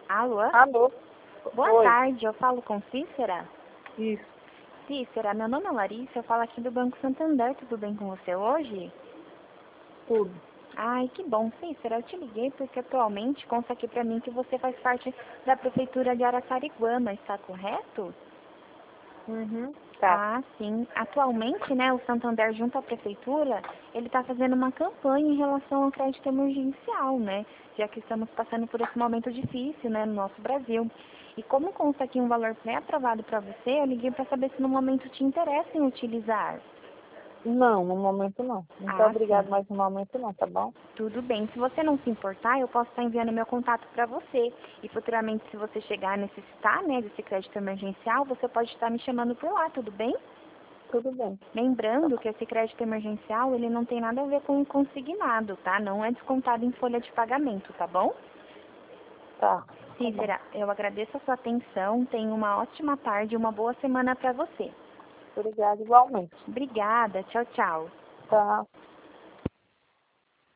Alô? Alô? Boa Oi. tarde, eu falo com Cícera. Isso, Cícera, meu nome é Larissa, eu falo aqui do Banco Santander, tudo bem com você hoje? tudo. Ai, que bom, Cícera, eu te liguei porque atualmente consta aqui pra mim que você faz parte da Prefeitura de Araçariguama, está correto? Uhum. Tá. Ah, sim. Atualmente, né, o Santander junto à Prefeitura, ele está fazendo uma campanha em relação ao crédito emergencial, né? Já que estamos passando por esse momento difícil, né, no nosso Brasil. E como consta aqui um valor pré-aprovado para você, eu liguei para saber se no momento te interessa em utilizar. Não, no momento não. Muito Ah, obrigado, sim. mas no momento não, tá bom? Tudo bem. Se você não se importar, eu posso estar enviando meu contato para você. E futuramente, se você chegar a necessitar, né, desse crédito emergencial, você pode estar me chamando por lá, tudo bem? Tudo bem. Tá Lembrando bom. que esse crédito emergencial, ele não tem nada a ver com o consignado, tá? Não é descontado em folha de pagamento, tá bom? Tá bom. Cícera, eu agradeço a sua atenção, tenha uma ótima tarde e uma boa semana para você. Obrigada igualmente. Obrigada, tchau, tchau. Tá.